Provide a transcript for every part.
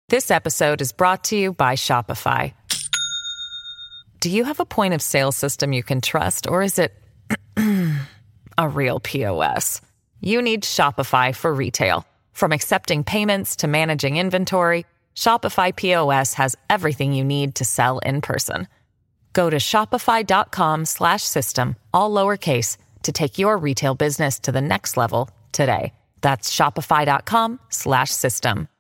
This episode is brought to you by Shopify. Do you have a point of sale system you can trust, or is it a real POS? You need Shopify for retail. From accepting payments to managing inventory, Shopify POS has everything you need to sell in person. Go to shopify.com/system, all lowercase, to take your retail business to the next level today. That's shopify.com/system.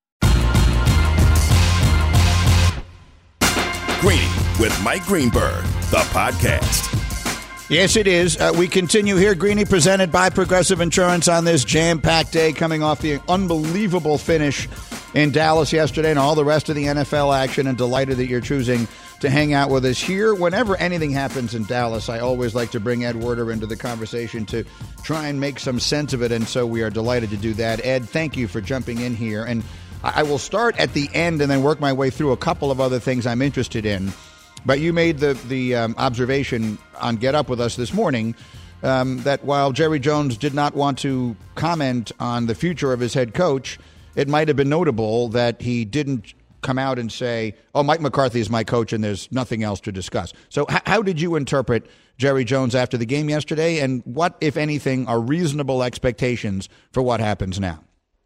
Greeny with Mike Greenberg, the podcast. Yes, it is. We continue here. Greeny presented by Progressive Insurance on this jam-packed day, coming off the unbelievable finish in Dallas yesterday and all the rest of the NFL action, and delighted that you're choosing to hang out with us here. Whenever anything happens in Dallas, I always like to bring Ed Werder into the conversation to try and make some sense of it, and so we are delighted to do that. Ed, thank you for jumping in here, and I will start at the end and then work my way through a couple of other things I'm interested in. But you made the observation on Get Up With Us this morning that while Jerry Jones did not want to comment on the future of his head coach, it might have been notable that he didn't come out and say, oh, Mike McCarthy is my coach and there's nothing else to discuss. So how did you interpret Jerry Jones after the game yesterday, and what, if anything, are reasonable expectations for what happens now?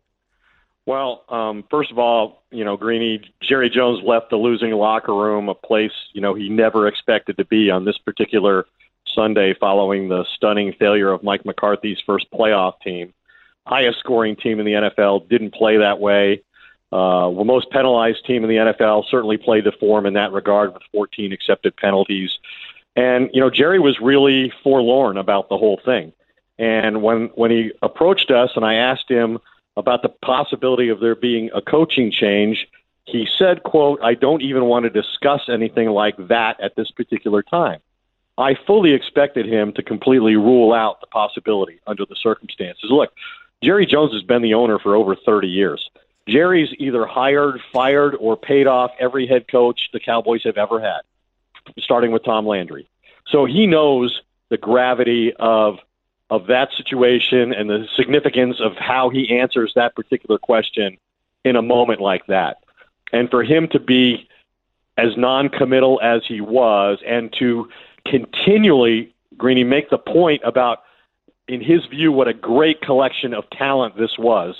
Well, first of all, Greeny, Jerry Jones left the losing locker room, a place, he never expected to be on this particular Sunday following the stunning failure of Mike McCarthy's first playoff team. Highest scoring team in the NFL, didn't play that way. The most penalized team in the NFL, certainly played the form in that regard with 14 accepted penalties. And, Jerry was really forlorn about the whole thing. And when he approached us and I asked him about the possibility of there being a coaching change, he said, quote, I don't even want to discuss anything like that at this particular time. I fully expected him to completely rule out the possibility under the circumstances. Look, Jerry Jones has been the owner for over 30 years. Jerry's either hired, fired, or paid off every head coach the Cowboys have ever had, starting with Tom Landry. So he knows the gravity of that situation and the significance of how he answers that particular question in a moment like that. And for him to be as non-committal as he was, and to continually, Greeny, make the point about, in his view, what a great collection of talent this was,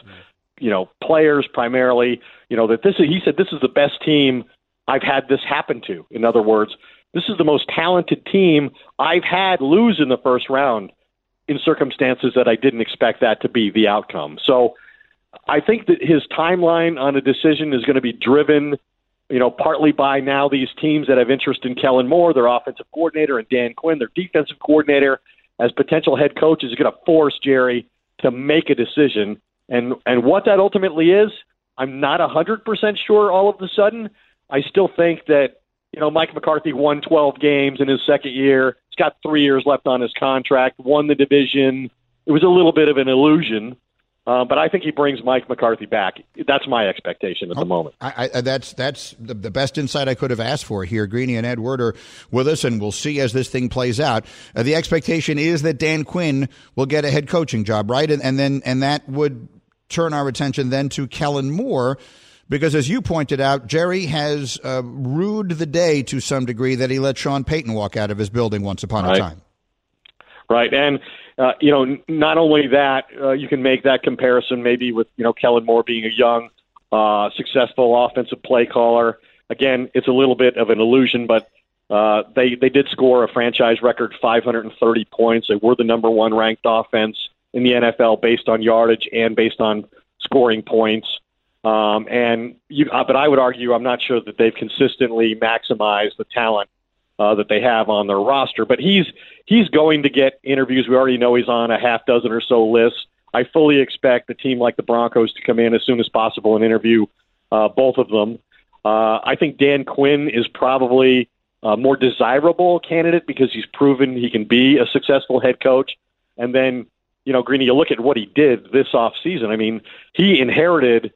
players primarily, that he said, this is the best team I've had this happen to. In other words, this is the most talented team I've had lose in the first round in circumstances that I didn't expect that to be the outcome. So I think that his timeline on a decision is going to be driven, partly by now these teams that have interest in Kellen Moore, their offensive coordinator, and Dan Quinn, their defensive coordinator, as potential head coaches, is going to force Jerry to make a decision. And what that ultimately is, I'm not 100% sure all of a sudden. I still think that, Mike McCarthy won 12 games in his second year. He's got 3 years left on his contract, won the division. It was a little bit of an illusion, but I think he brings Mike McCarthy back. That's my expectation at the moment. That's the best insight I could have asked for here. Greeny and Ed Werder with us, and we'll see as this thing plays out. The expectation is that Dan Quinn will get a head coaching job, right? And that would turn our attention then to Kellen Moore, because as you pointed out, Jerry has rued the day to some degree that he let Sean Payton walk out of his building once upon a time. Right. And, not only that, you can make that comparison maybe with, Kellen Moore being a young, successful offensive play caller. Again, it's a little bit of an illusion, but they did score a franchise record 530 points. They were the number one ranked offense in the NFL based on yardage and based on scoring points. But I would argue, I'm not sure that they've consistently maximized the talent that they have on their roster. But he's going to get interviews. We already know he's on a half dozen or so lists. I fully expect a team like the Broncos to come in as soon as possible and interview both of them. I think Dan Quinn is probably a more desirable candidate because he's proven he can be a successful head coach. And then, Greeny, you look at what he did this offseason. I mean, he inherited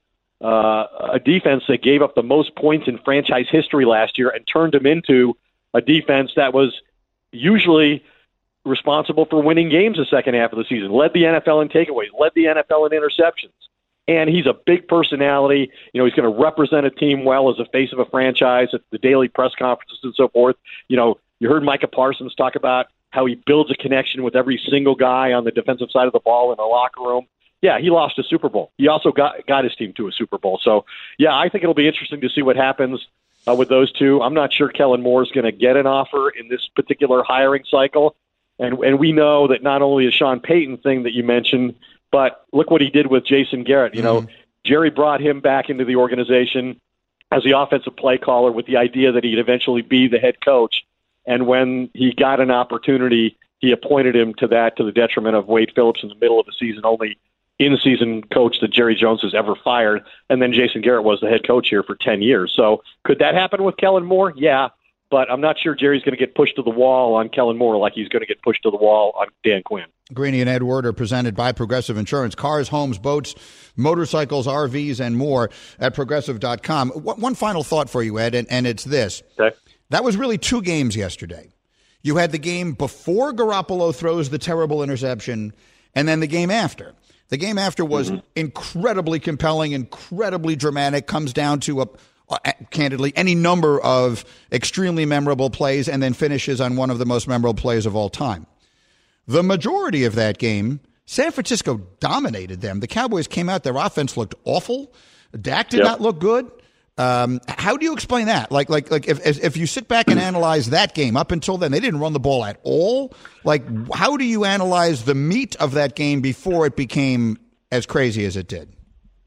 a defense that gave up the most points in franchise history last year and turned him into a defense that was usually responsible for winning games the second half of the season, led the NFL in takeaways, led the NFL in interceptions. And he's a big personality. You know, he's going to represent a team well as a face of a franchise at the daily press conferences and so forth. You know, you heard Micah Parsons talk about how he builds a connection with every single guy on the defensive side of the ball in the locker room. Yeah, he lost a Super Bowl. He also got his team to a Super Bowl. So, yeah, I think it'll be interesting to see what happens with those two. I'm not sure Kellen Moore is going to get an offer in this particular hiring cycle. And we know that not only the Sean Payton thing that you mentioned, but look what he did with Jason Garrett. You know, Jerry brought him back into the organization as the offensive play caller with the idea that he'd eventually be the head coach. And when he got an opportunity, he appointed him to that, to the detriment of Wade Phillips in the middle of the season, only in-season coach that Jerry Jones has ever fired. And then Jason Garrett was the head coach here for 10 years. So could that happen with Kellen Moore? Yeah. But I'm not sure Jerry's going to get pushed to the wall on Kellen Moore like he's going to get pushed to the wall on Dan Quinn. Greeny and Ed Ward are presented by Progressive Insurance. Cars, homes, boats, motorcycles, RVs, and more at Progressive.com. One final thought for you, Ed, and it's this. Okay. That was really two games yesterday. You had the game before Garoppolo throws the terrible interception, and then the game after. The game after was incredibly compelling, incredibly dramatic, comes down to candidly, any number of extremely memorable plays and then finishes on one of the most memorable plays of all time. The majority of that game, San Francisco dominated them. The Cowboys came out, their offense looked awful. Dak did not look good. How do you explain that? Like if you sit back and analyze that game, up until then, they didn't run the ball at all. Like, how do you analyze the meat of that game before it became as crazy as it did?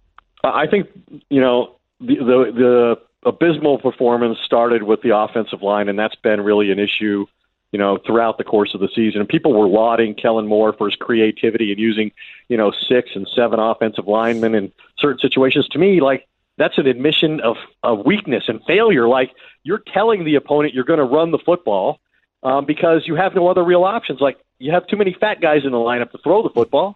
I think, you know, the abysmal performance started with the offensive line, and that's been really an issue, you know, throughout the course of the season. And people were lauding Kellen Moore for his creativity and using, you know, 6 and 7 offensive linemen in certain situations. To me, like, that's an admission of weakness and failure. Like, you're telling the opponent you're going to run the football because you have no other real options. Like, you have too many fat guys in the lineup to throw the football.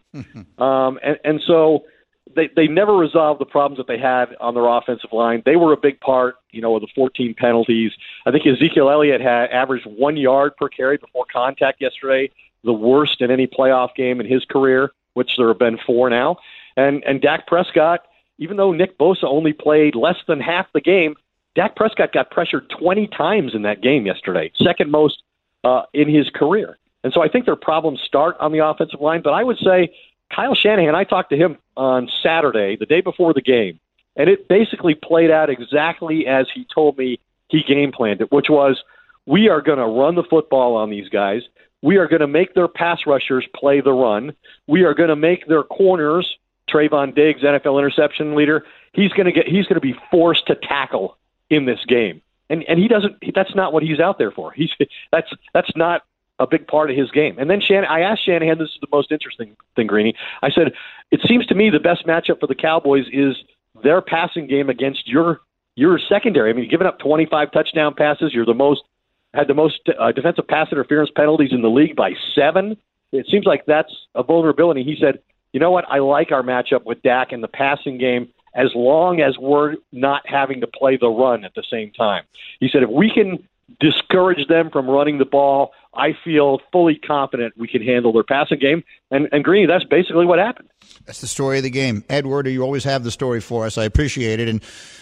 And so they never resolved the problems that they had on their offensive line. They were a big part, you know, of the 14 penalties. I think Ezekiel Elliott had averaged 1 yard per carry before contact yesterday, the worst in any playoff game in his career, which there have been 4 now. And Dak Prescott, even though Nick Bosa only played less than half the game, Dak Prescott got pressured 20 times in that game yesterday, second most in his career. And so I think their problems start on the offensive line. But I would say Kyle Shanahan, I talked to him on Saturday, the day before the game, and it basically played out exactly as he told me he game planned it, which was, we are going to run the football on these guys. We are going to make their pass rushers play the run. We are going to make their corners, Trayvon Diggs, NFL interception leader, he's going to be forced to tackle in this game. And that's not what he's out there for. That's not a big part of his game. And then I asked Shanahan, this is the most interesting thing, Greeny. I said, it seems to me the best matchup for the Cowboys is their passing game against your secondary. I mean, you've given up 25 touchdown passes. Had the most defensive pass interference penalties in the league by 7. It seems like that's a vulnerability. He said, you know what? I like our matchup with Dak in the passing game as long as we're not having to play the run at the same time. He said, if we can discourage them from running the ball, I feel fully confident we can handle their passing game. And Greeny, that's basically what happened. That's the story of the game. Edward, you always have the story for us. I appreciate it. And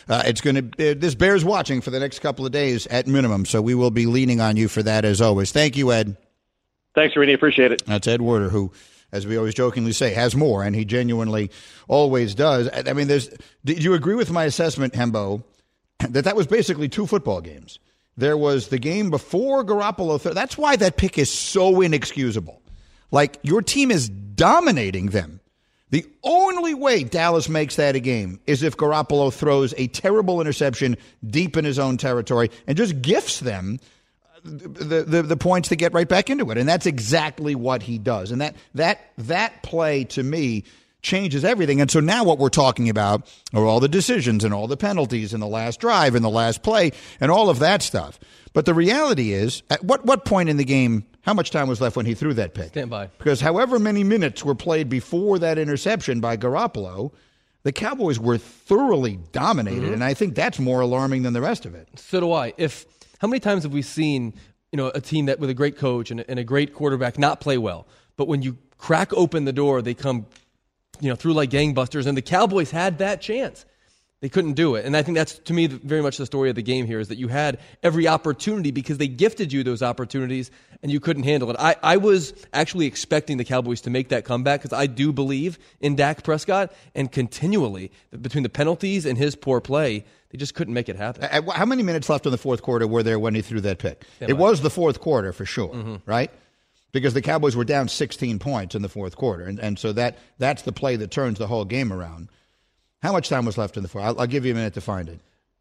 this bears watching for the next couple of days at minimum. So we will be leaning on you for that as always. Thank you, Ed. Thanks, Greeny. Appreciate it. That's Ed Werder, who, as we always jokingly say, has more, and he genuinely always does. I mean, did you agree with my assessment, Hembo, that was basically 2 football games? There was the game before Garoppolo. That's why that pick is so inexcusable. Like, your team is dominating them. The only way Dallas makes that a game is if Garoppolo throws a terrible interception deep in his own territory and just gifts them the points to get right back into it. And that's exactly what he does. And that play, to me, changes everything. And so now what we're talking about are all the decisions and all the penalties in the last drive and the last play and all of that stuff. But the reality is, at what point in the game, how much time was left when he threw that pick? Stand by. Because however many minutes were played before that interception by Garoppolo, the Cowboys were thoroughly dominated. Mm-hmm. And I think that's more alarming than the rest of it. So do I. How many times have we seen, a team that with a great coach and a great quarterback not play well, but when you crack open the door, they come threw like gangbusters, and the Cowboys had that chance. They couldn't do it. And I think that's, to me, very much the story of the game here, is that you had every opportunity because they gifted you those opportunities and you couldn't handle it. I was actually expecting the Cowboys to make that comeback because I do believe in Dak Prescott, and continually, between the penalties and his poor play, they just couldn't make it happen. How many minutes left in the fourth quarter were there when he threw that pick? It was the fourth quarter for sure, right? Because the Cowboys were down 16 points in the fourth quarter. And so that's the play that turns the whole game around. How much time was left in the fourth? I'll give you a minute to find it.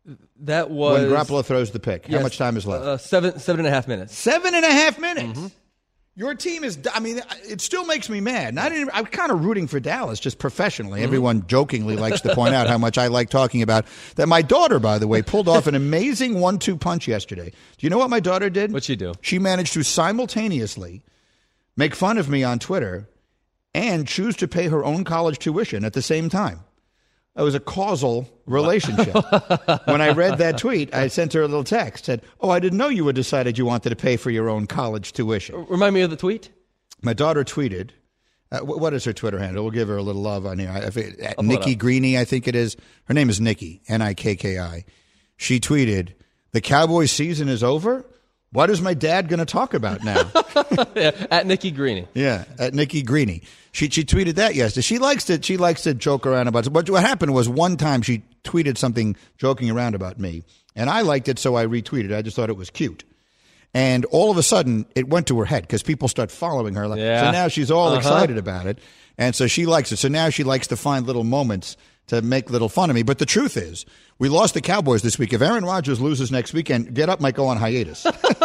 That was... when Garoppolo throws the pick. Yes, how much time is left? 7.5 minutes. 7.5 minutes? Your team is... I mean, it still makes me mad. And I'm kind of rooting for Dallas, just professionally. Everyone jokingly likes to point out how much I like talking about that. My daughter, by the way, pulled off an amazing 1-2 punch yesterday. Do you know what my daughter did? What'd she do? She managed to simultaneously make fun of me on Twitter and choose to pay her own college tuition at the same time. It was a causal relationship. When I read that tweet, I sent her a little text, said, "Oh, I didn't know you had decided you wanted to pay for your own college tuition." Remind me of the tweet. My daughter tweeted, what is her Twitter handle? We'll give her a little love on here. Nikki Greeny, I think it is. Her name is Nikki, Nikki. She tweeted, "The Cowboys season is over? What is my dad going to talk about now?" Yeah, at Nikki Greeny. Yeah, at Nikki Greeny. She tweeted that yesterday. She likes to joke around about it. But what happened was one time she tweeted something joking around about me, and I liked it, so I retweeted it. I just thought it was cute. And all of a sudden, it went to her head because people start following her. Yeah. So now she's all excited about it, and so she likes it. So now she likes to find little moments to make little fun of me. But the truth is, we lost the Cowboys this week. If Aaron Rodgers loses next weekend, Get Up might go on hiatus.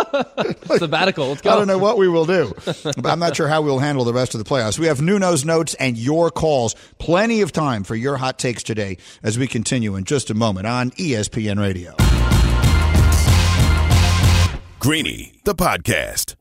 Sabbatical. Let's go. I don't know what we will do, but I'm not sure how we'll handle the rest of the playoffs. We have Nuno's notes and your calls. Plenty of time for your hot takes today as we continue in just a moment on ESPN Radio. Greeny, the podcast.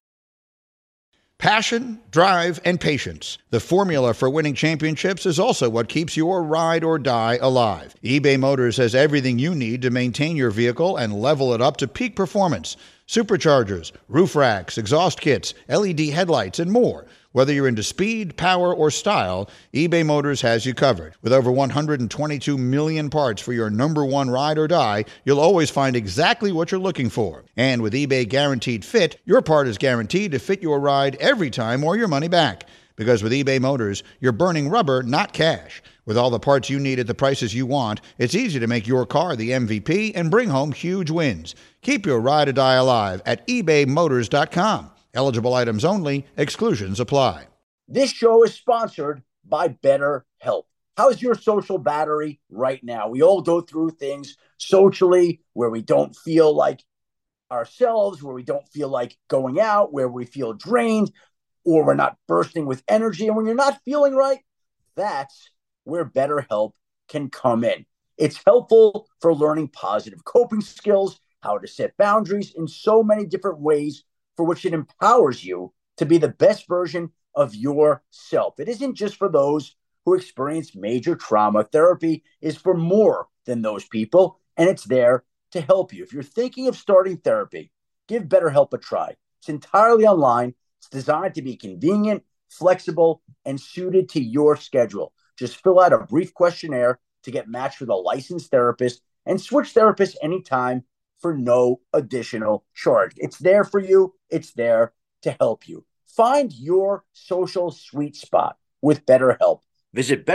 Passion, drive, and patience. The formula for winning championships is also what keeps your ride or die alive. eBay Motors has everything you need to maintain your vehicle and level it up to peak performance. Superchargers, roof racks, exhaust kits, LED headlights, and more. Whether you're into speed, power, or style, eBay Motors has you covered. With over 122 million parts for your number one ride or die, you'll always find exactly what you're looking for. And with eBay Guaranteed Fit, your part is guaranteed to fit your ride every time or your money back. Because with eBay Motors, you're burning rubber, not cash. With all the parts you need at the prices you want, it's easy to make your car the MVP and bring home huge wins. Keep your ride or die alive at ebaymotors.com. Eligible items only. Exclusions apply. This show is sponsored by BetterHelp. How's your social battery right now? We all go through things socially where we don't feel like ourselves, where we don't feel like going out, where we feel drained, or we're not bursting with energy. And when you're not feeling right, that's where BetterHelp can come in. It's helpful for learning positive coping skills, how to set boundaries in so many different ways, for which it empowers you to be the best version of yourself. It isn't just for those who experience major trauma. Therapy is for more than those people, and it's there to help you. If you're thinking of starting therapy, give BetterHelp a try. It's entirely online. It's designed to be convenient, flexible, and suited to your schedule. Just fill out a brief questionnaire to get matched with a licensed therapist and switch therapists anytime for no additional charge. It's there for you. It's there to help you. Find your social sweet spot with BetterHelp. Visit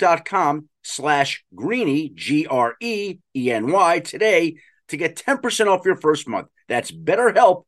BetterHelp.com/Greeny, GREENY today to get 10% off your first month. That's BetterHelp,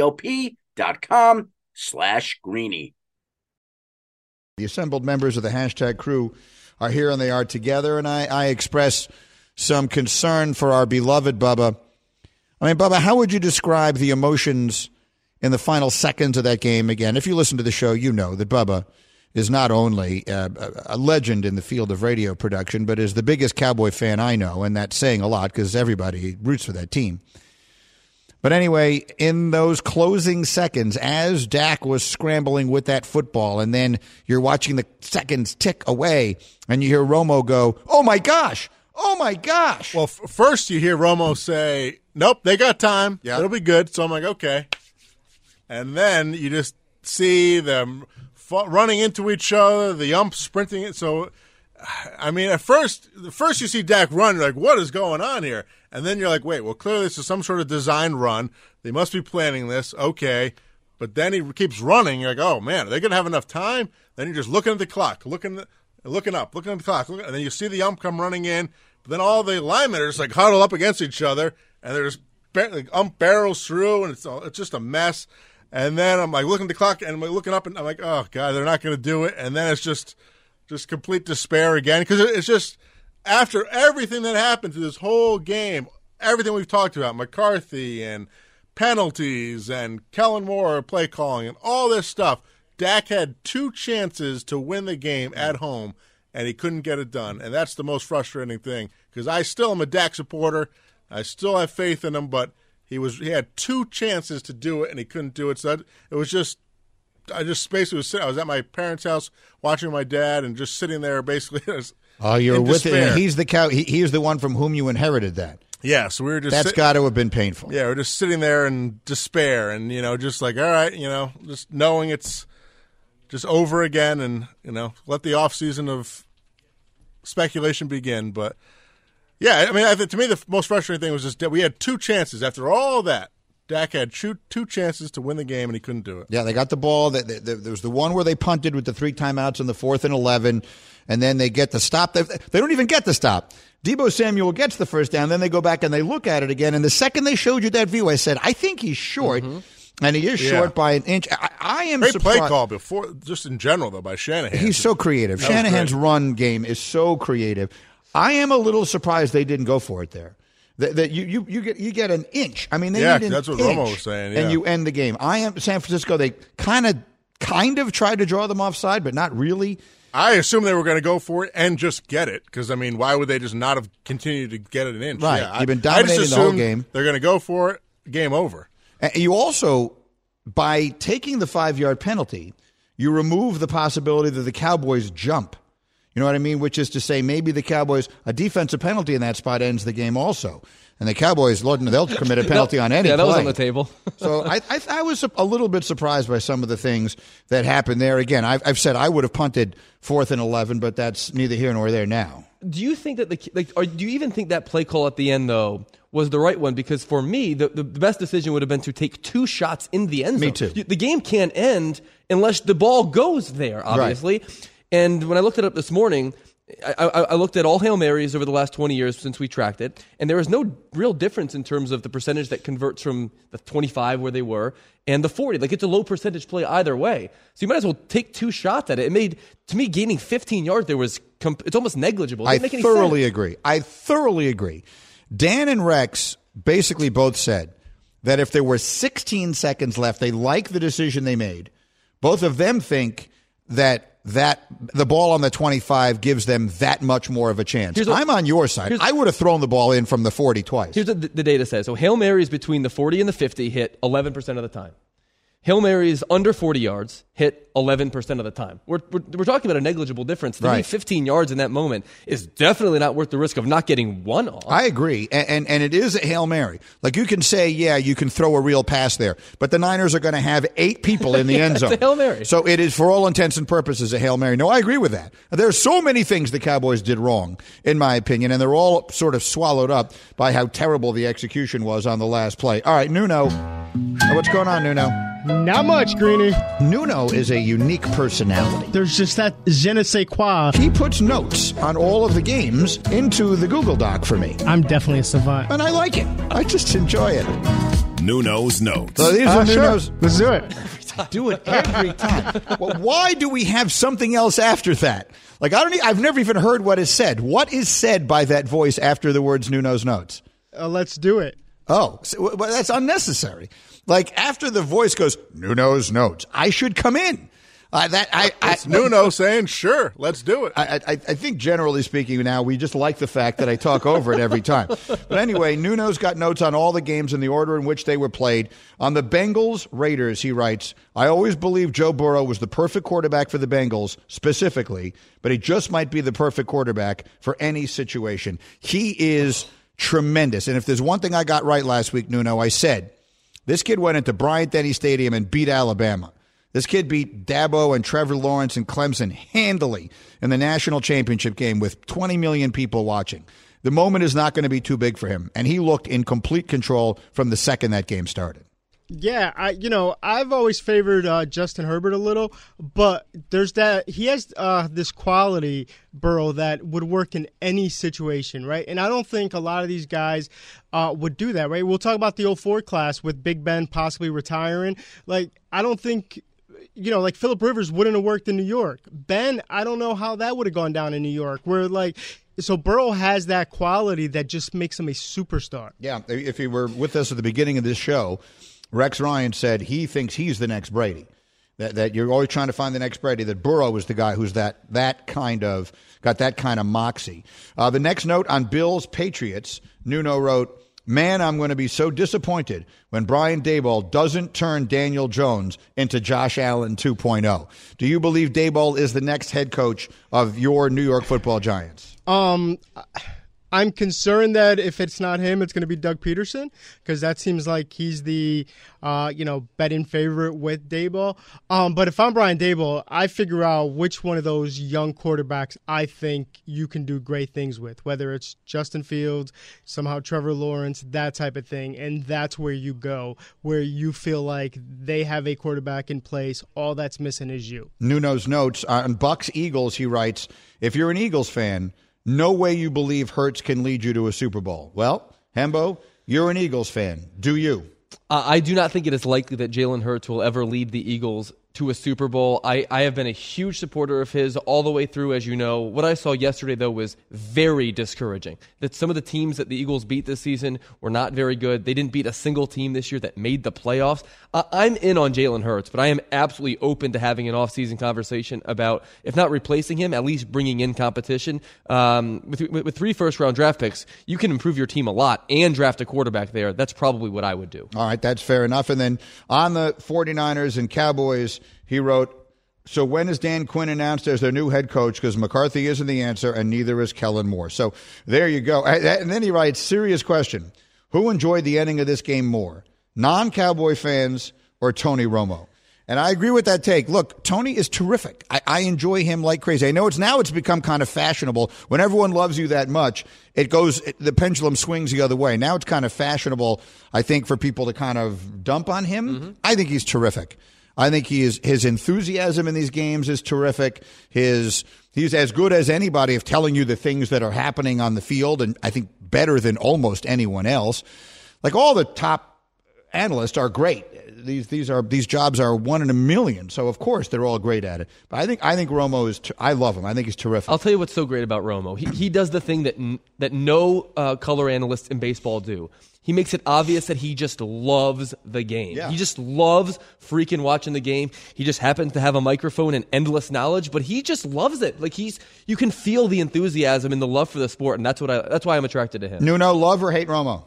HELP.com/Greeny. The assembled members of the hashtag crew are here and they are together, and I express some concern for our beloved Bubba. I mean, Bubba, how would you describe the emotions in the final seconds of that game? Again, if you listen to the show, you know that Bubba is not only a legend in the field of radio production, but is the biggest Cowboy fan I know, and that's saying a lot because everybody roots for that team. But anyway, in those closing seconds, as Dak was scrambling with that football, and then you're watching the seconds tick away, and you hear Romo go, "Oh, my gosh! Oh, my gosh!" Well, first you hear Romo say, "Nope, they got time. Yeah. It'll be good." So I'm like, okay. And then you just see them running into each other, the ump sprinting it. So I mean, at first you see Dak run, you're like, what is going on here? And then you're like, wait, well, clearly this is some sort of designed run. They must be planning this. Okay. But then he keeps running. You're like, oh, man, are they going to have enough time? Then you're just looking at the clock, looking up, looking at the clock. And then you see the ump come running in. But then all the linemen are just like huddle up against each other. And there's ump barrels through, and it's just a mess. And then I'm like looking at the clock, and I'm like looking up, and I'm like, oh, God, they're not going to do it. And then it's just complete despair again. Because it's just after everything that happened through this whole game, everything we've talked about, McCarthy and penalties and Kellen Moore play calling and all this stuff, Dak had 2 chances to win the game at home, and he couldn't get it done. And that's the most frustrating thing, because I still am a Dak supporter. I still have faith in him, but he had 2 chances to do it, and he couldn't do it. So it was just – I just basically was sitting – I was at my parents' house watching my dad and just sitting there basically you're in with despair. it. He's the cow. He's the one from whom you inherited that. Yeah, so we were just – That's got to have been painful. Yeah, we're just sitting there in despair and, just like, all right, just knowing it's just over again and, let the offseason of speculation begin. But, yeah, I mean, I think to me the most frustrating thing was just that we had 2 chances. After all that, Dak had 2 chances to win the game, and he couldn't do it. Yeah, they got the ball. There was the one where they punted with the 3 timeouts on the 4th and 11, and then they get the stop. They don't even get the stop. Deebo Samuel gets the first down. Then they go back and they look at it again. And the second they showed you that view, I said, I think he's short. Mm-hmm. And he is short by an inch. I am Great surprised. Play call before, just in general, though, by Shanahan. He's so creative. Shanahan's run game is so creative. I am a little surprised they didn't go for it there. That you get an inch. I mean, they need an that's what inch, Romo was saying. Yeah. And you end the game. I am San Francisco. They kind of tried to draw them offside, but not really. I assume they were going to go for it and just get it because, I mean, why would they just not have continued to get it an inch? Right. Yeah, You've been dominating the whole game. They're going to go for it. Game over. And you also, by taking the 5-yard penalty, you remove the possibility that the Cowboys jump. You know what I mean? Which is to say maybe the Cowboys, a defensive penalty in that spot ends the game also. And the Cowboys, Lord, they'll commit a penalty on any play. Yeah, that was on the table. So I was a little bit surprised by some of the things that happened there. Again, I've said I would have punted 4th and 11, but that's neither here nor there now. Do you think that do you even think that play call at the end, though, was the right one? Because for me, the best decision would have been to take 2 shots in the end zone. Me too. The game can't end unless the ball goes there, obviously. Right. And when I looked it up this morning, I looked at all Hail Marys over the last 20 years since we tracked it, and there was no real difference in terms of the percentage that converts from the 25 where they were and the 40. Like, it's a low percentage play either way. So you might as well take 2 shots at it. It made, to me, gaining 15 yards there was it's almost negligible. It didn't make any sense. I thoroughly agree. Dan and Rex basically both said that if there were 16 seconds left, they like the decision they made. Both of them think that the ball on the 25 gives them that much more of a chance. I'm on your side. I would have thrown the ball in from the 40 twice. Here's what the data says. So Hail Marys between the 40 and the 50 hit 11% of the time. Hail Marys under 40 yards hit 11% of the time. We're talking about a negligible difference. To me, 15 yards in that moment is definitely not worth the risk of not getting one off. I agree. And it is a Hail Mary. Like, you can say, yeah, you can throw a real pass there, but the Niners are going to have 8 people in the end zone. It's a Hail Mary. So it is, for all intents and purposes, a Hail Mary. No, I agree with that. There are so many things the Cowboys did wrong, in my opinion, and they're all sort of swallowed up by how terrible the execution was on the last play. All right, Nuno. What's going on, Nuno? Not much, Greeny. Nuno is a unique personality. There's just that je ne sais quoi. He puts notes on all of the games into the Google Doc for me. I'm definitely a savant. And I like it. I just enjoy it. Nuno's Notes. So these are Nuno's. Sure. Let's do it. Do it every time. Well, why do we have something else after that? Like, I've never even heard what is said. What is said by that voice after the words Nuno's Notes? Let's do it. Oh, so, well, that's unnecessary. Like, after the voice goes, Nuno's Notes, I should come in. It's Nuno saying, sure, let's do it. I think generally speaking now, we just like the fact that I talk over it every time. But anyway, Nuno's got notes on all the games in the order in which they were played. On the Bengals-Raiders, he writes, I always believed Joe Burrow was the perfect quarterback for the Bengals, specifically, but he just might be the perfect quarterback for any situation. He is tremendous. And if there's one thing I got right last week, Nuno, I said, this kid went into Bryant-Denny Stadium and beat Alabama. This kid beat Dabo and Trevor Lawrence and Clemson handily in the national championship game with 20 million people watching. The moment is not going to be too big for him, and he looked in complete control from the second that game started. Yeah, I've always favored Justin Herbert a little, but he has this quality, Burrow, that would work in any situation, right? And I don't think a lot of these guys would do that, right? We'll talk about the 04 class with Big Ben possibly retiring. Like, I don't think, like Phillip Rivers wouldn't have worked in New York. Ben, I don't know how that would have gone down in New York, so Burrow has that quality that just makes him a superstar. Yeah, if he were with us at the beginning of this show, Rex Ryan said he thinks he's the next Brady, that you're always trying to find the next Brady, that Burrow is the guy who's got that kind of moxie. The next note on Bills Patriots, Nuno wrote, "Man, I'm going to be so disappointed when Brian Daboll doesn't turn Daniel Jones into Josh Allen 2.0. Do you believe Daboll is the next head coach of your New York Football Giants?" I'm concerned that if it's not him, it's going to be Doug Peterson, because that seems like he's the, betting favorite with Daboll. But if I'm Brian Daboll, I figure out which one of those young quarterbacks I think you can do great things with, whether it's Justin Fields, somehow Trevor Lawrence, that type of thing. And that's where you go, where you feel like they have a quarterback in place. All that's missing is you. Nuno's notes on Bucs Eagles, he writes, "If you're an Eagles fan, no way you believe Hurts can lead you to a Super Bowl." Well, Hembo, you're an Eagles fan. Do you? I do not think it is likely that Jalen Hurts will ever lead the Eagles to a Super Bowl. I have been a huge supporter of his all the way through, as you know. What I saw yesterday, though, was very discouraging. That some of the teams that the Eagles beat this season were not very good. They didn't beat a single team this year that made the playoffs. I'm in on Jalen Hurts, but I am absolutely open to having an offseason conversation about, if not replacing him, at least bringing in competition. With 3 first-round draft picks, you can improve your team a lot and draft a quarterback there. That's probably what I would do. All right, that's fair enough. And then on the 49ers and Cowboys, he wrote, "So when is Dan Quinn announced as their new head coach? Because McCarthy isn't the answer, and neither is Kellen Moore." So there you go. And then he writes, serious question, who enjoyed the ending of this game more, non-Cowboy fans or Tony Romo? And I agree with that take. Look, Tony is terrific. I enjoy him like crazy. I know it's become kind of fashionable. When everyone loves you that much, the pendulum swings the other way. Now it's kind of fashionable, I think, for people to kind of dump on him. Mm-hmm. I think he's terrific. I think his enthusiasm in these games is terrific. He's as good as anybody of telling you the things that are happening on the field, and I think better than almost anyone else. Like, all the top analysts are great. These jobs are 1 in a million, so of course they're all great at it. But I think Romo is. I love him. I think he's terrific. I'll tell you what's so great about Romo. He does the thing that no color analysts in baseball do. He makes it obvious that he just loves the game. Yeah. He just loves freaking watching the game. He just happens to have a microphone and endless knowledge, but he just loves it. Like, you can feel the enthusiasm and the love for the sport, and that's why I'm attracted to him. Nuno, love or hate Romo?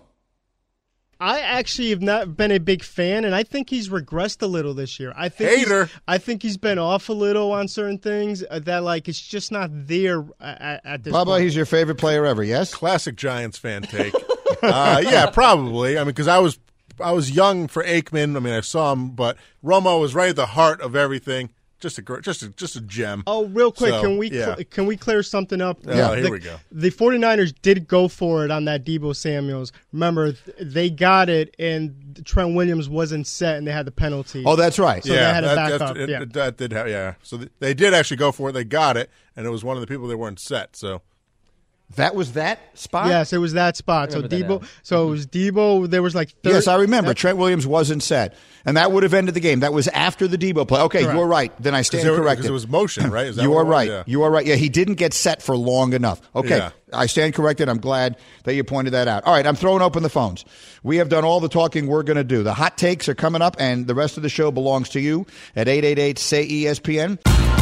I actually have not been a big fan, and I think he's regressed a little this year. I think he's been off a little on certain things that, it's just not there at this point. Bubba, he's your favorite player ever, yes? Classic Giants fan take. Yeah, probably. I mean, because I was young for Aikman. I mean, I saw him, but Romo was right at the heart of everything. Just a gem. Oh, real quick, so, can we clear something up? Yeah, here we go. The 49ers did go for it on that Deebo Samuels. Remember, they got it, and Trent Williams wasn't set, and they had the penalty. Oh, that's right. So they had to back up. That did have, yeah. So they did actually go for it. They got it, and it was one of the people that weren't set. So. That was that spot? Yes, it was that spot. So Deebo. So it was Deebo. There was 30. Yes, I remember. Trent Williams wasn't set, and that would have ended the game. That was after the Deebo play. Okay, correct. You're right. Then I stand corrected. Because it was motion, right? You are right. Yeah. You are right. Yeah, he didn't get set for long enough. Okay, yeah. I stand corrected. I'm glad that you pointed that out. All right, I'm throwing open the phones. We have done all the talking we're going to do. The hot takes are coming up, and the rest of the show belongs to you at 888-SAY-ESPN.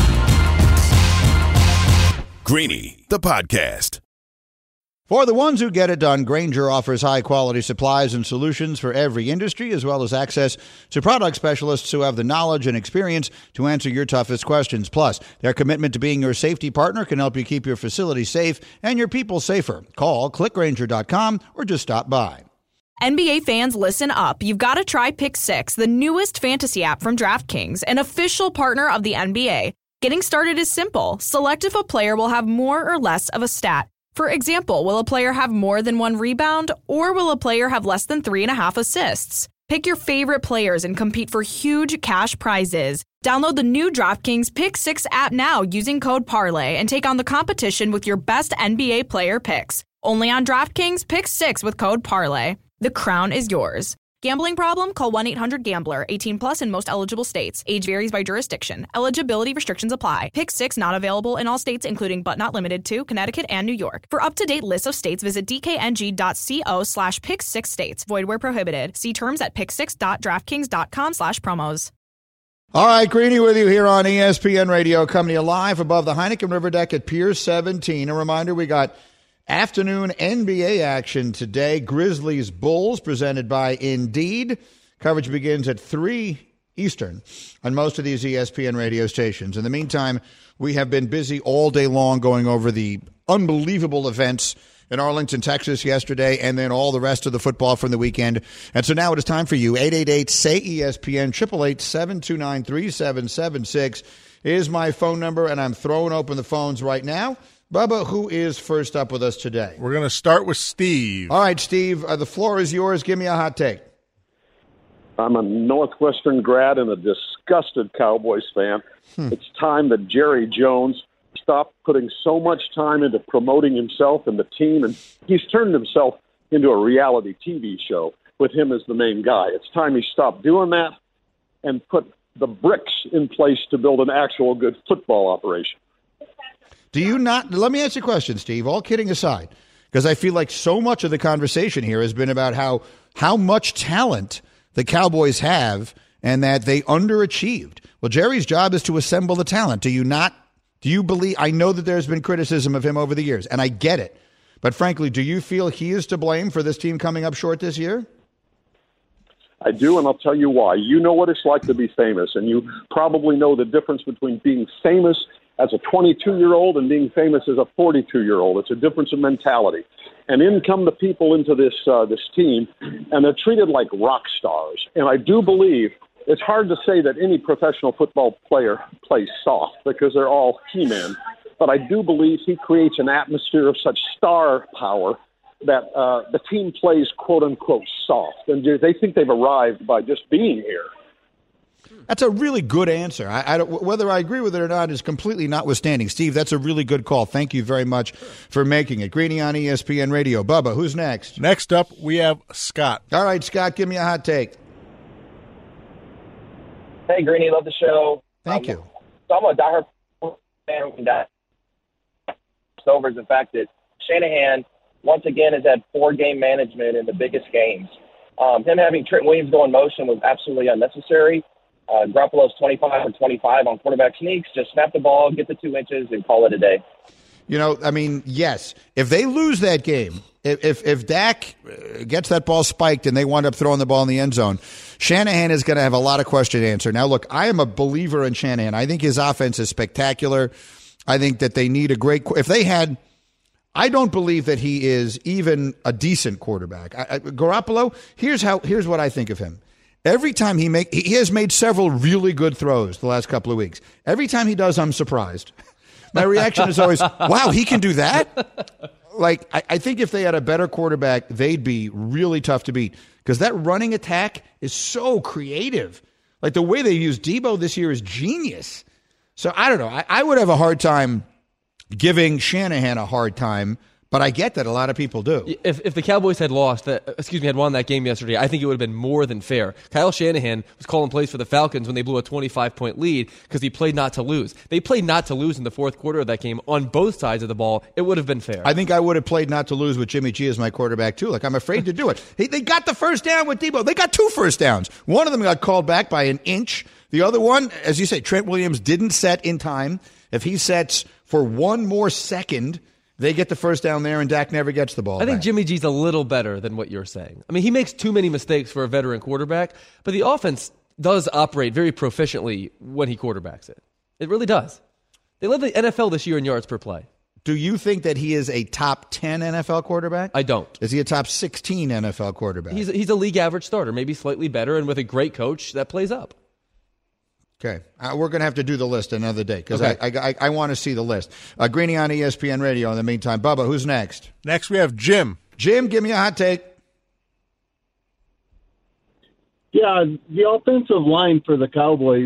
Greeny, the podcast. For the ones who get it done, Grainger offers high-quality supplies and solutions for every industry, as well as access to product specialists who have the knowledge and experience to answer your toughest questions. Plus, their commitment to being your safety partner can help you keep your facility safe and your people safer. Call, click Grainger.com, or just stop by. NBA fans, listen up. You've got to try Pick 6, the newest fantasy app from DraftKings, an official partner of the NBA. Getting started is simple. Select if a player will have more or less of a stat. For example, will a player have more than 1 rebound, or will a player have less than 3.5 assists? Pick your favorite players and compete for huge cash prizes. Download the new DraftKings Pick 6 app now using code Parlay and take on the competition with your best NBA player picks. Only on DraftKings Pick 6 with code Parlay. The crown is yours. Gambling problem? Call 1-800-GAMBLER. 18 plus in most eligible states. Age varies by jurisdiction. Eligibility restrictions apply. Pick 6 not available in all states, including but not limited to Connecticut and New York. For up-to-date lists of states, visit dkng.co/pick6states. Void where prohibited. See terms at pick6.draftkings.com/promos. All right, Greeny with you here on ESPN Radio, coming to you live above the Heineken River deck at Pier 17. A reminder, we got afternoon NBA action today. Grizzlies Bulls presented by Indeed. Coverage begins at 3 Eastern on most of these ESPN radio stations. In the meantime, we have been busy all day long going over the unbelievable events in Arlington, Texas yesterday, and then all the rest of the football from the weekend. And so now it is time for you. 888-SAY-ESPN, 888-729-3776 is my phone number, and I'm throwing open the phones right now. Bubba, who is first up with us today? We're going to start with Steve. All right, Steve, the floor is yours. Give me a hot take. I'm a Northwestern grad and a disgusted Cowboys fan. It's time that Jerry Jones stopped putting so much time into promoting himself and the team, and he's turned himself into a reality TV show with him as the main guy. It's time he stopped doing that and put the bricks in place to build an actual good football operation. Do you not? Let me ask you a question, Steve, all kidding aside, because I feel like so much of the conversation here has been about how much talent the Cowboys have and that they underachieved. Well, Jerry's job is to assemble the talent. Do you not? Do you believe? I know that there's been criticism of him over the years, and I get it. But frankly, do you feel he is to blame for this team coming up short this year? I do, and I'll tell you why. You know what it's like to be famous, and you probably know the difference between being famous as a 22-year-old and being famous as a 42-year-old. It's a difference in mentality. And in come the people into this team, and they're treated like rock stars. And I do believe it's hard to say that any professional football player plays soft because they're all He-Men. But I do believe he creates an atmosphere of such star power that the team plays quote-unquote soft. And they think they've arrived by just being here. That's a really good answer. I don't, whether I agree with it or not is completely notwithstanding. Steve, that's a really good call. Thank you very much for making it. Greeny on ESPN Radio. Bubba, who's next? Next up, we have Scott. All right, Scott, give me a hot take. Hey, Greeny, love the show. Thank you. So I'm a diehard fan that over is the fact that Shanahan, once again, has had 4-game management in the biggest games. Him having Trent Williams go in motion was absolutely unnecessary. Garoppolo's 25 or 25 on quarterback sneaks. Just snap the ball, get the 2 inches, and call it a day. You know, I mean, yes. If they lose that game, if Dak gets that ball spiked and they wind up throwing the ball in the end zone, Shanahan is going to have a lot of question to answer. Now, look, I am a believer in Shanahan. I think his offense is spectacular. I think that they need a great – if they had – I don't believe that he is even a decent quarterback. Garoppolo, here's what I think of him. Every time he has made several really good throws the last couple of weeks. Every time he does, I'm surprised. My reaction is always, wow, he can do that? Like, I think if they had a better quarterback, they'd be really tough to beat because that running attack is so creative. Like, the way they use Debo this year is genius. So, I don't know. I would have a hard time giving Shanahan a hard time, but I get that a lot of people do. If the Cowboys had won that game yesterday, I think it would have been more than fair. Kyle Shanahan was calling plays for the Falcons when they blew a 25-point lead because he played not to lose. They played not to lose in the fourth quarter of that game on both sides of the ball. It would have been fair. I think I would have played not to lose with Jimmy G as my quarterback, too. Like, I'm afraid to do it. They got the first down with Debo. They got 2 first downs. One of them got called back by an inch. The other one, as you say, Trent Williams didn't set in time. If he sets for 1 more second, they get the first down there, and Dak never gets the ball I think back. Jimmy G's a little better than what you're saying. I mean, he makes too many mistakes for a veteran quarterback, but the offense does operate very proficiently when he quarterbacks it. It really does. They led the NFL this year in yards per play. Do you think that he is a top 10 NFL quarterback? I don't. Is he a top 16 NFL quarterback? He's a league average starter, maybe slightly better, and with a great coach that plays up. Okay. We're going to have to do the list another day because Okay. I want to see the list. Greeny on ESPN Radio in the meantime. Bubba, who's next? Next we have Jim. Jim, give me a hot take. Yeah, the offensive line for the Cowboys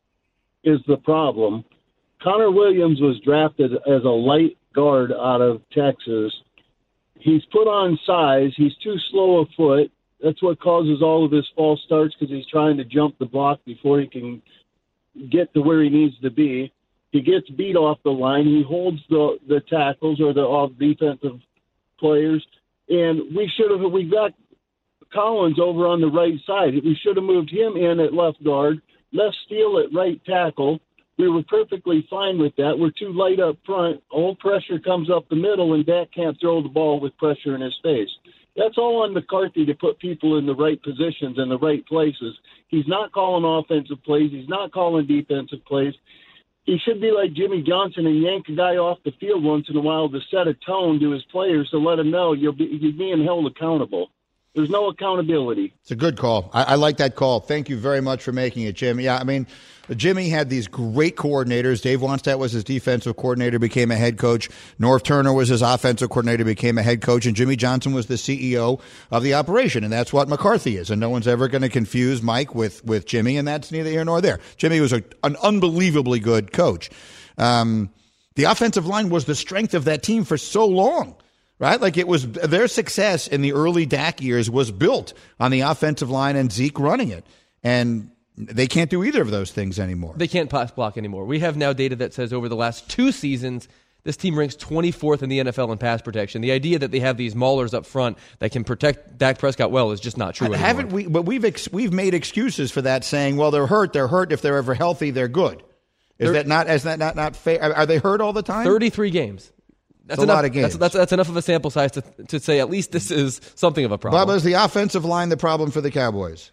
is the problem. Connor Williams was drafted as a light guard out of Texas. He's put on size. He's too slow of foot. That's what causes all of his false starts because he's trying to jump the block before he can get to where he needs to be. He gets beat off the line. He holds the tackles or the off defensive players. And we got Collins over on the right side. We should have moved him in at left guard, left Steele at right tackle. We were perfectly fine with that. We're too light up front. All pressure comes up the middle, and Dak can't throw the ball with pressure in his face. That's all on McCarthy to put people in the right positions and the right places. He's not calling offensive plays. He's not calling defensive plays. He should be like Jimmy Johnson and yank a guy off the field once in a while to set a tone to his players to let him know you're being held accountable. There's no accountability. It's a good call. I like that call. Thank you very much for making it, Jim. Yeah, I mean, Jimmy had these great coordinators. Dave Wannstedt was his defensive coordinator, became a head coach. Norv Turner was his offensive coordinator, became a head coach. And Jimmy Johnson was the CEO of the operation. And that's what McCarthy is. And no one's ever going to confuse Mike with Jimmy. And that's neither here nor there. Jimmy was an unbelievably good coach. The offensive line was the strength of that team for so long. Right? Like it was their success in the early Dak years was built on the offensive line and Zeke running it. And they can't do either of those things anymore. They can't pass block anymore. We have now data that says over the last 2 seasons, this team ranks 24th in the NFL in pass protection. The idea that they have these maulers up front that can protect Dak Prescott well is just not true anymore. Haven't we? But we've made excuses for that, saying, well, they're hurt. They're hurt. If they're ever healthy, they're good. Is that not fair? Are they hurt all the time? 33 games. That's a lot of games. That's enough of a sample size to say at least this is something of a problem. Bubba, is the offensive line the problem for the Cowboys?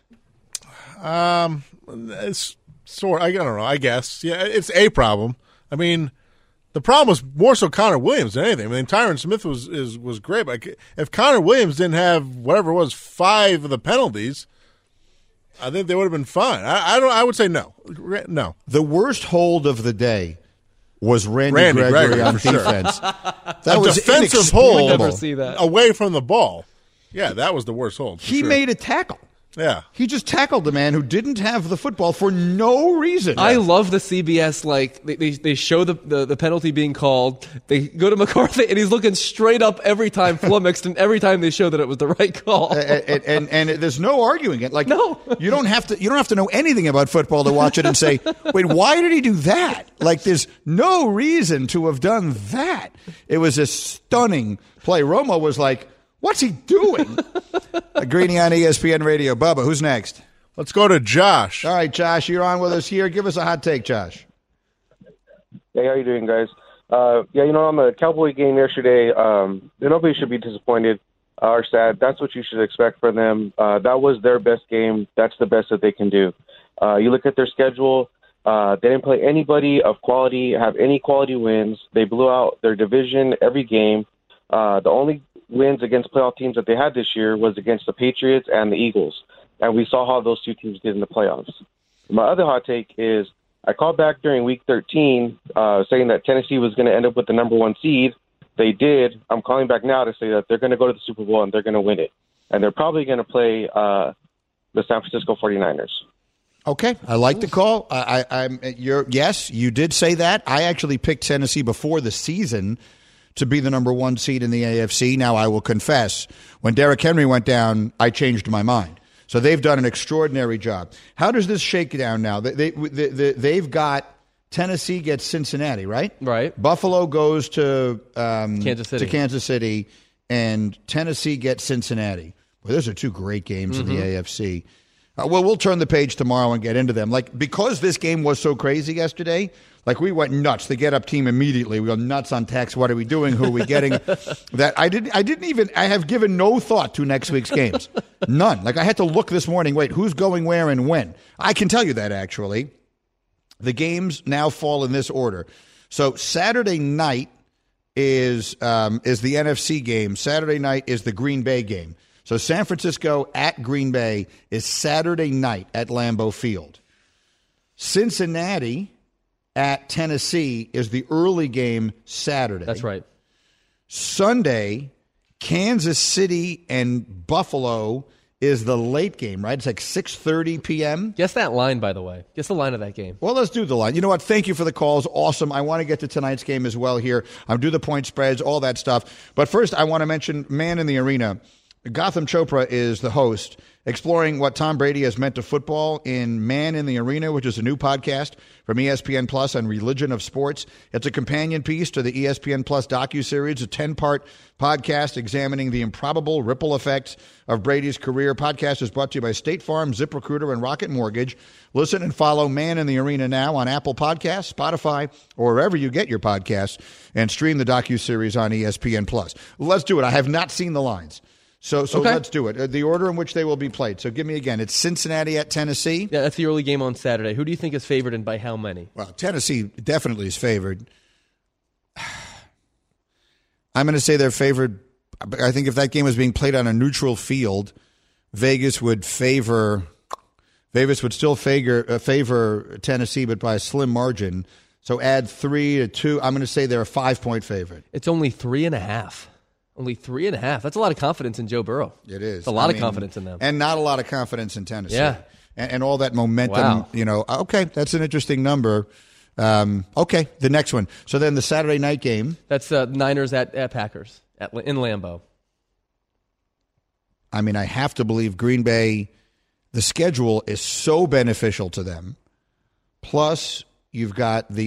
It's I don't know. I guess it's a problem. I mean, the problem was more so Connor Williams than anything. I mean, Tyron Smith was great, but if Connor Williams didn't have whatever it was 5 of the penalties, I think they would have been fine. I would say no. The worst hold of the day was Randy Gregory on defense. Sure. That was defensive hold away from the ball. Yeah, that was the worst hold. He made a tackle. Yeah. He just tackled the man who didn't have the football for no reason. I love the CBS, like, they show the penalty being called. They go to McCarthy, and he's looking straight up every time, flummoxed, and every time they show that it was the right call. And there's no arguing it. Like, no. you don't have to know anything about football to watch it and say, wait, why did he do that? Like, there's no reason to have done that. It was a stunning play. Romo was like, what's he doing? Greeny on ESPN Radio. Bubba, who's next? Let's go to Josh. All right, Josh, you're on with us here. Give us a hot take, Josh. Hey, how you doing, guys? On the Cowboy game yesterday, nobody should be disappointed or sad. That's what you should expect from them. That was their best game. That's the best that they can do. You look at their schedule. They didn't play anybody of quality, have any quality wins. They blew out their division every game. The only wins against playoff teams that they had this year was against the Patriots and the Eagles. And we saw how those 2 teams did in the playoffs. My other hot take is I called back during Week 13 saying that Tennessee was going to end up with the number 1 seed. They did. I'm calling back now to say that they're going to go to the Super Bowl and they're going to win it. And they're probably going to play the San Francisco 49ers. Okay, I like the call. Yes, you did say that. I actually picked Tennessee before the season to be the number 1 seed in the AFC. Now, I will confess, when Derrick Henry went down, I changed my mind. So they've done an extraordinary job. How does this shake down now? They've got Tennessee gets Cincinnati, right? Right. Buffalo goes to Kansas City, and Tennessee gets Cincinnati. Well, those are 2 great games in the AFC. We'll turn the page tomorrow and get into them. Like, because this game was so crazy yesterday, like, we went nuts. The Get Up team immediately. We go nuts on text. What are we doing? Who are we getting? I have given no thought to next week's games. None. Like, I had to look this morning. Wait, who's going where and when? I can tell you that, actually. The games now fall in this order. So Saturday night, is the NFC game. Saturday night is the Green Bay game. So San Francisco at Green Bay is Saturday night at Lambeau Field. Cincinnati at Tennessee is the early game Saturday. That's right. Sunday, Kansas City and Buffalo is the late game, right? It's like 6:30 p.m. Guess that line, by the way. Guess the line of that game. Well, let's do the line. You know what? Thank you for the calls. Awesome. I want to get to tonight's game as well here. I'll do the point spreads, all that stuff. But first, I want to mention Man in the Arena. Gotham Chopra is the host, exploring what Tom Brady has meant to football in Man in the Arena, which is a new podcast from ESPN Plus on religion of sports. It's a companion piece to the ESPN Plus docuseries, a 10-part podcast examining the improbable ripple effects of Brady's career. Podcast is brought to you by State Farm, ZipRecruiter, and Rocket Mortgage. Listen and follow Man in the Arena now on Apple Podcasts, Spotify, or wherever you get your podcasts, and stream the docuseries on ESPN Plus. Let's do it. I have not seen the lines. So okay. Let's do it. The order in which they will be played. So give me again. It's Cincinnati at Tennessee. Yeah, that's the early game on Saturday. Who do you think is favored and by how many? Well, Tennessee definitely is favored. I'm going to say they're favored. I think if that game was being played on a neutral field, Vegas would still favor Tennessee, but by a slim margin. So add 3 to 2. I'm going to say they're a 5-point favorite. It's only 3.5. Only 3.5. That's a lot of confidence in Joe Burrow. It is. It's a lot of confidence in them. And not a lot of confidence in Tennessee. Yeah. And all that momentum, wow. Okay, that's an interesting number. Okay, the next one. So then the Saturday night game. That's Niners at Packers in Lambeau. I mean, I have to believe Green Bay, the schedule is so beneficial to them. Plus, you've got the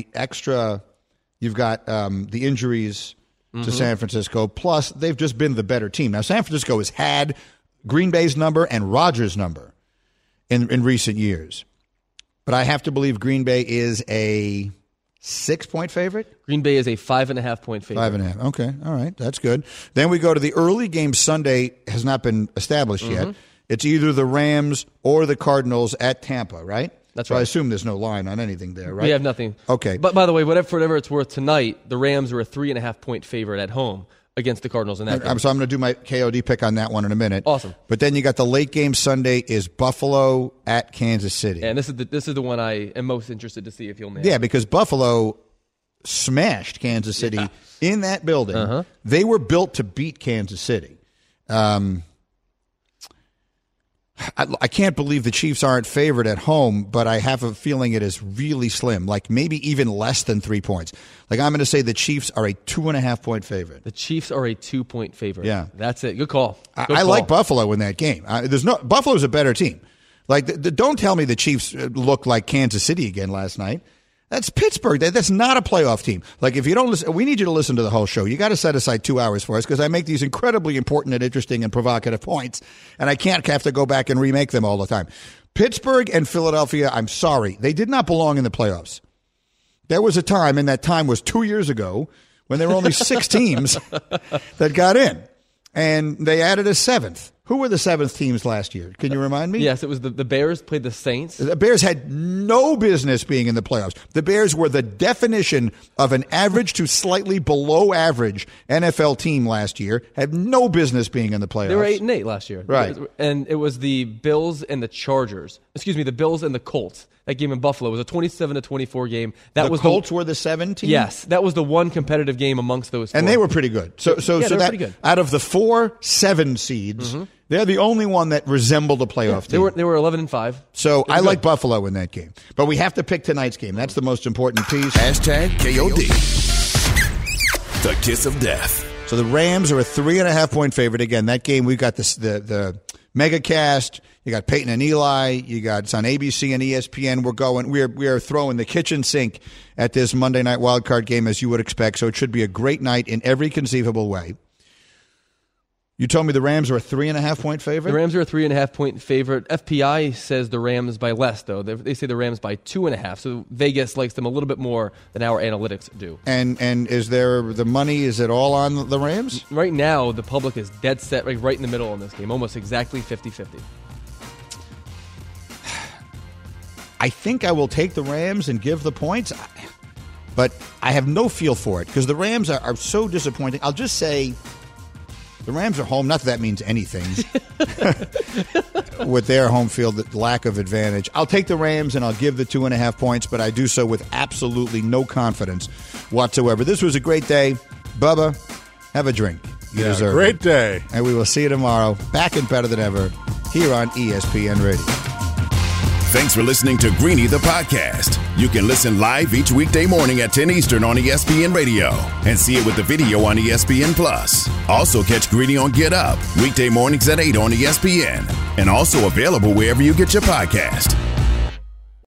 injuries to San Francisco. Plus, they've just been the better team. Now, San Francisco has had Green Bay's number and Rodgers' number in recent years. But I have to believe Green Bay is a 6-point favorite? Green Bay is a 5.5-point favorite. 5.5. Okay. All right. That's good. Then we go to the early game Sunday has not been established yet. It's either the Rams or the Cardinals at Tampa, right? That's so right. I assume there's no line on anything there, right? We have nothing. Okay. But by the way, for whatever it's worth, tonight, the Rams are a 3.5-point favorite at home against the Cardinals in that game. So I'm going to do my KOD pick on that one in a minute. Awesome. But then you got the late game Sunday is Buffalo at Kansas City. And this is the one I am most interested to see if you'll nail. Yeah, because Buffalo smashed Kansas City in that building. They were built to beat Kansas City. I can't believe the Chiefs aren't favored at home, but I have a feeling it is really slim, like maybe even less than 3 points. Like I'm going to say the Chiefs are a 2.5-point favorite. The Chiefs are a 2-point favorite. Yeah. That's it. Good call. I like Buffalo in that game. Buffalo's a better team. Like, don't tell me the Chiefs looked like Kansas City again last night. That's Pittsburgh. That's not a playoff team. Like, if you don't listen, we need you to listen to the whole show. You got to set aside 2 hours for us because I make these incredibly important and interesting and provocative points, and I can't have to go back and remake them all the time. Pittsburgh and Philadelphia, I'm sorry, they did not belong in the playoffs. There was a time, and that time was 2 years ago, when there were only 6 teams that got in, and they added a 7th. Who were the 7th teams last year? Can you remind me? Yes, it was the Bears played the Saints. The Bears had no business being in the playoffs. The Bears were the definition of an average to slightly below average NFL team last year. Had no business being in the playoffs. They were 8-8 last year. Right. And it was the Bills and the Chargers. The Bills and the Colts. That game in Buffalo was a 27-24 game. The Colts were the 7 team? Yes. That was the one competitive game amongst those 4. And they were pretty good. So they were pretty good. Out of the 4 7 seeds, they're the only one that resembled a playoff team. They were 11-5. So I like Buffalo in that game. But we have to pick tonight's game. That's the most important piece. Hashtag KOD. The kiss of death. So the Rams are a 3.5-point favorite. Again, that game, we've got the mega cast. You got Peyton and Eli. It's on ABC and ESPN. We are throwing the kitchen sink at this Monday night wildcard game, as you would expect. So it should be a great night in every conceivable way. You told me the Rams are a 3.5-point favorite? The Rams are a 3.5-point favorite. FPI says the Rams by less, though. They say the Rams by 2.5. So Vegas likes them a little bit more than our analytics do. And is there the money? Is it all on the Rams? Right now, the public is dead set, right in the middle on this game, almost exactly 50-50. I think I will take the Rams and give the points. But I have no feel for it because the Rams are so disappointing. I'll just say the Rams are home. Not that that means anything with their home field, the lack of advantage. I'll take the Rams and I'll give the 2.5 points, but I do so with absolutely no confidence whatsoever. This was a great day. Bubba, have a drink. You deserve great it. day. And we will see you tomorrow, back and better than ever, here on ESPN Radio. Thanks for listening to Greeny the podcast. You can listen live each weekday morning at 10 Eastern on ESPN Radio and see it with the video on ESPN Plus. Also catch Greeny on Get Up weekday mornings at 8 on ESPN and also available wherever you get your podcast.